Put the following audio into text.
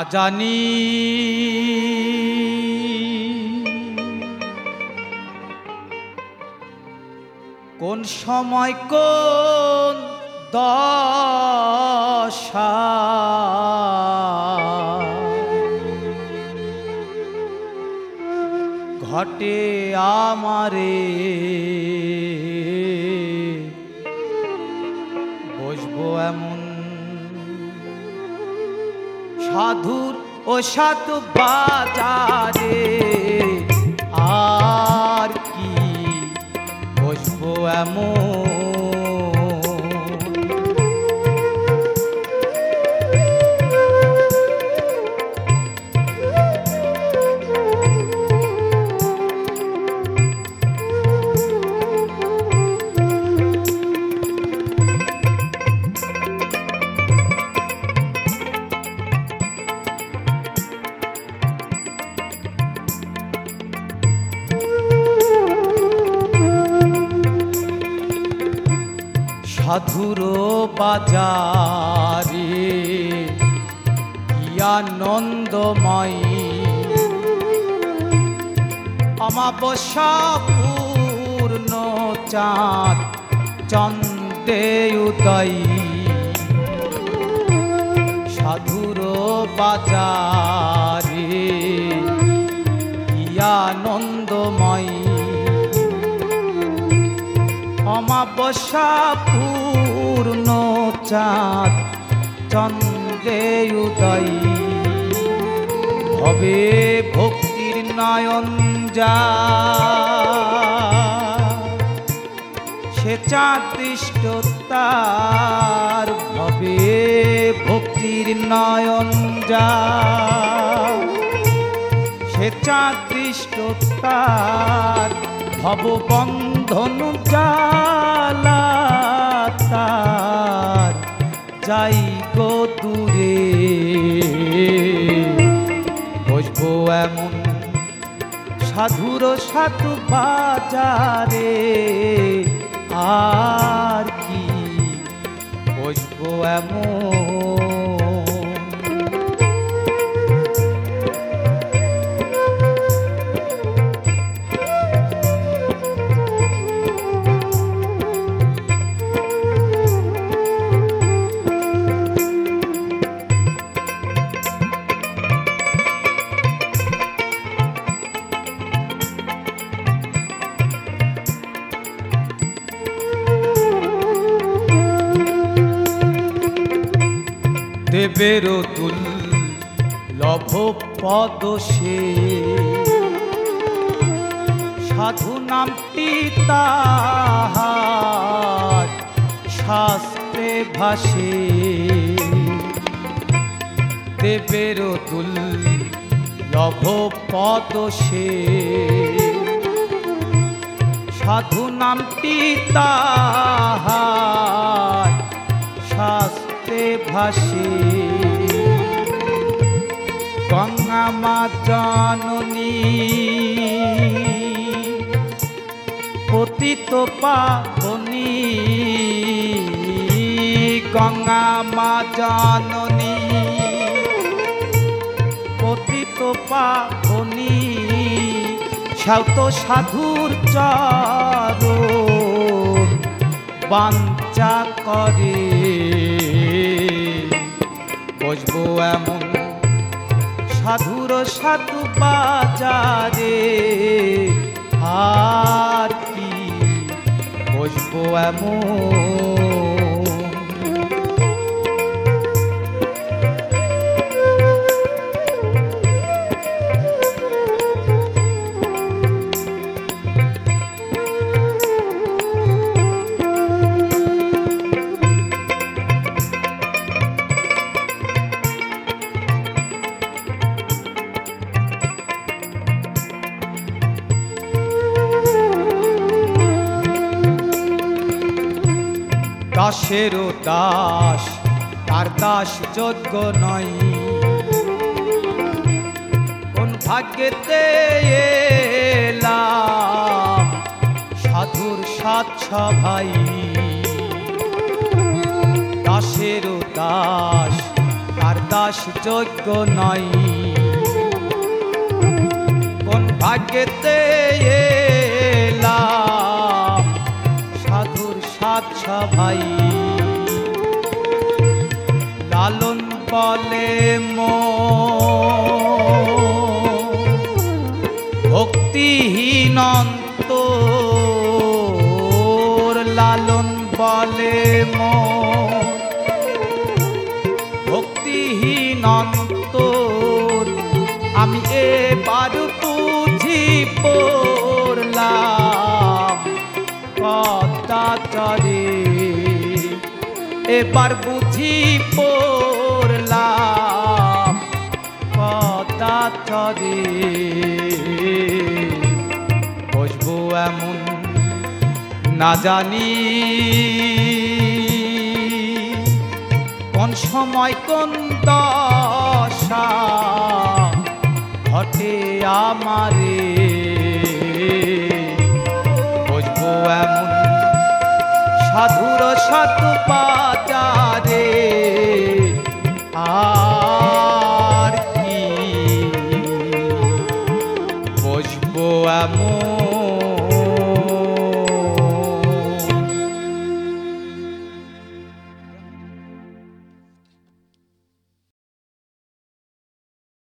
জানি কোন সময় কোন দশা ঘটে আমারে বসবো এমন সাধুর ও সাত বাজারে আর কি বসবো এমন সাধুর বাজারে কি আনন্দময় অমাবস্যা পূর্ণ চাঁদ চন্দ্রে উদয় সাধুর বাজারে কি আনন্দময় অমাবস্যা পূর্ণ চাঁদ চন্দ্রে উদয় হবে ভক্তির নয়ন যা সে চাঁদ দৃষ্ট তার হবে ভক্তির নয়ন যা সে চাঁদ দৃষ্ট তার ভব বন্ধন জালা তার যাই গো দূরে বসবো এমন সাধুর সাধু বাজারে আর কি বসবো এমন দেবের দুর্লভ পদ সে সাধু নামটি তাহার শাস্ত্রে ভাসে দেবের দুর্লভ পদ সে সাধু নামটি তাহার শাস্ত্রে ভাসে গঙ্গা মা জননী পতিত পাবনী গঙ্গা মা জননী পতিত পাবনী সাউত সাধুর চরণ বাঞ্ছা করে বসবো এমন সাধুর সাধু বাজারে আর কি বসবো এমন দাসেরও দাস তার দাস যোগ্য নয় কোন ভাগ্যেতে এলাম সাধুর সাত সভাই দাসেরও দাস তার দাস যোগ্য নয়। কোন ভাগ্যেতে এলাম সাধুর সাত সভাই। লালন বলে ভক্তিহীন অন্তর, লালন বলে ভক্তিহীন অন্তর, আমি এবার বুঝি পড়লাম পদাচারে, এবার বুঝি পড়লাম পদাচারে। বসবো এমন না জানি কোন সময় কোন দশা ঘটে আমারে। বসবো এমন সাধুর সৎ বাজারে।